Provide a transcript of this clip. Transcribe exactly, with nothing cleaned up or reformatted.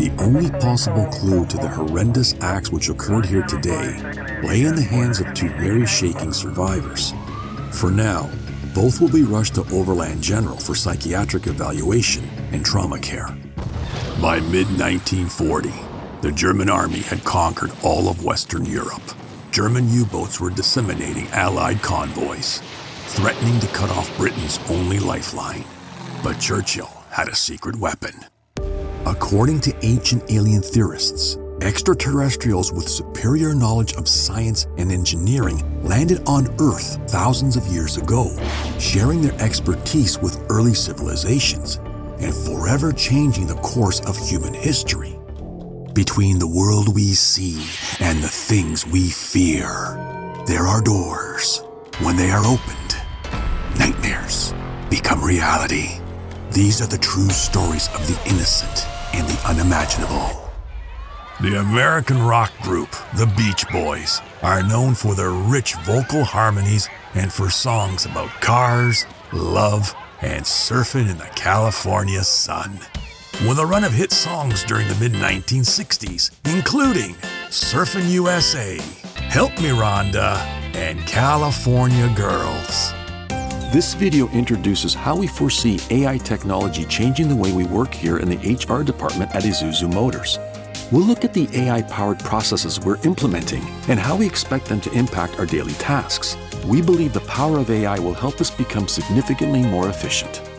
The only possible clue to the horrendous acts which occurred here today lay in the hands of two very shaking survivors. For now, both will be rushed to Overland General for psychiatric evaluation and trauma care. By mid nineteen forty, the German army had conquered all of Western Europe. German U-boats were disseminating Allied convoys, threatening to cut off Britain's only lifeline. But Churchill had a secret weapon. According to ancient alien theorists, extraterrestrials with superior knowledge of science and engineering landed on Earth thousands of years ago, sharing their expertise with early civilizations and forever changing the course of human history. Between the world we see and the things we fear, there are doors. When they are opened, nightmares become reality. These are the true stories of the innocent and the unimaginable. The American rock group, the Beach Boys, are known for their rich vocal harmonies and for songs about cars, love, and surfing in the California sun. With a run of hit songs during the mid nineteen sixties, including Surfin' U S A, Help Me Rhonda, and California Girls. This video introduces how we foresee A I technology changing the way we work here in the H R department at Isuzu Motors. We'll look at the A I-powered processes we're implementing and how we expect them to impact our daily tasks. We believe the power of A I will help us become significantly more efficient.